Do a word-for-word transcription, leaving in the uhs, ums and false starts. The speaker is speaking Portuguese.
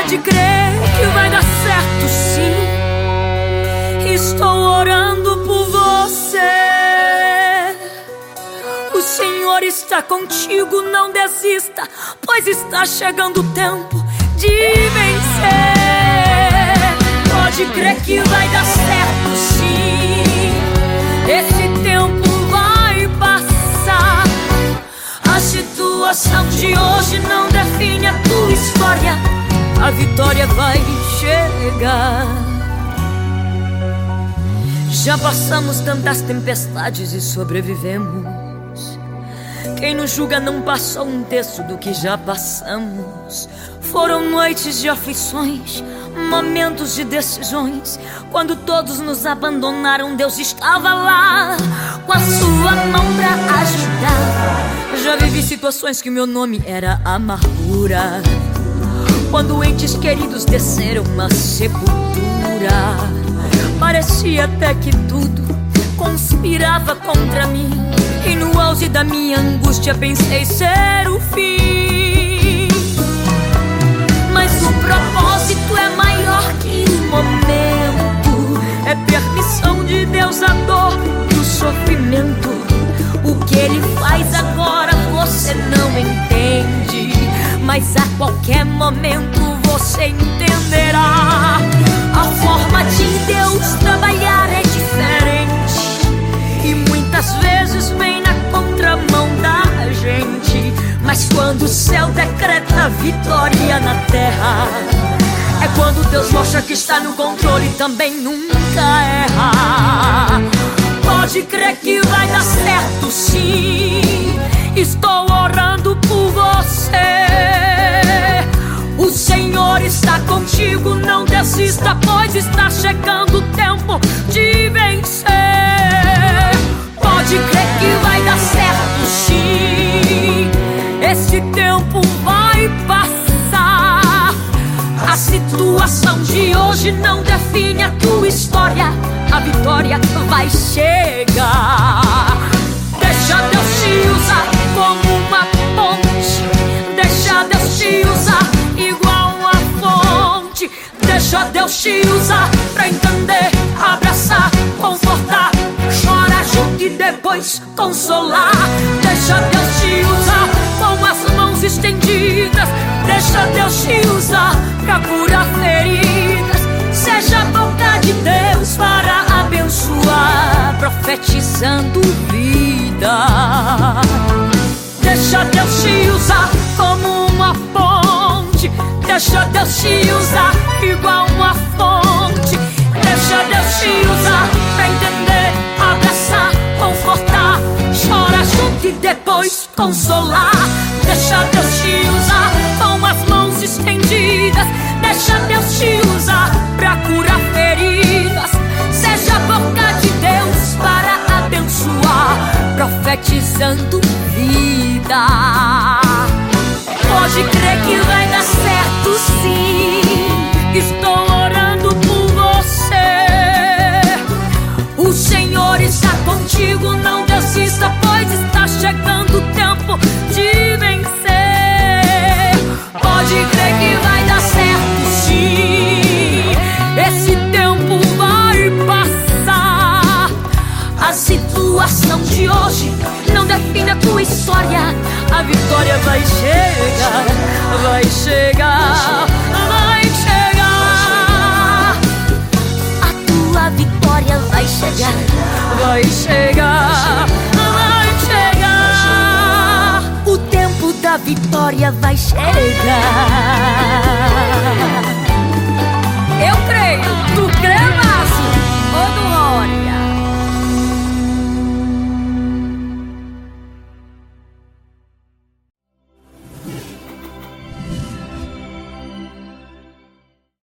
Pode crer que vai dar certo, sim. Estou orando por você. O Senhor está contigo, não desista, pois está chegando o tempo de vencer. Pode crer que vai dar certo, sim. Esse tempo vai passar. A situação de hoje não define a tua história. A vitória vai chegar. Já passamos tantas tempestades e sobrevivemos. Quem nos julga não passou um terço do que já passamos. Foram noites de aflições, momentos de decisões. Quando todos nos abandonaram, Deus estava lá, com a sua mão pra ajudar. Já vivi situações que meu nome era amargura, quando entes queridos desceram na sepultura. Parecia até que tudo conspirava contra mim, e no auge da minha angústia pensei ser o fim. Mas o propósito é maior que o momento. É permissão de Deus a dor e o sofrimento. O que Ele faz agora você não entende, mas a qualquer momento você entenderá. A forma de Deus trabalhar é diferente, e muitas vezes vem na contramão da gente. Mas quando o céu decreta vitória na terra, é quando Deus mostra que está no controle e também nunca erra. Pode crer que vai dar certo, sim. Estou orando por você. O Senhor está contigo, não desista, pois está chegando o tempo de vencer. Pode crer que vai dar certo, sim. Esse tempo vai passar. A situação de hoje não define a tua história. A vitória vai chegar. Deixa Deus te usar como uma ponte. Deixa Deus te usar igual uma fonte. Deixa Deus te usar pra entender, abraçar, confortar, chorar junto e depois consolar. Deixa Deus te usar com as mãos estendidas. Deixa Deus te usar pra curar feridas. Seja a boca de Deus para abençoar, profetizando vida. Deixa Deus te usar como uma ponte. Deixa Deus te usar igual uma fonte. Deixa Deus te usar pra entender, abraçar, confortar, chorar junto e depois consolar. Deixa Deus te usar com as mãos estendidas. Deixa Deus te usar pra curar feridas. Seja a boca de Deus para abençoar, profetizando vida. Pode crer que vai dar certo, sim. Estou orando por você. O Senhor está contigo, não desista, pois está chegando o tempo de vencer. Pode crer que vai dar certo, sim. Esse tempo vai passar. A situação de hoje não define a tua história. A vitória vai chegar, vai chegar, vai chegar. A tua vitória vai chegar, vai chegar, vai chegar. O tempo da vitória vai chegar.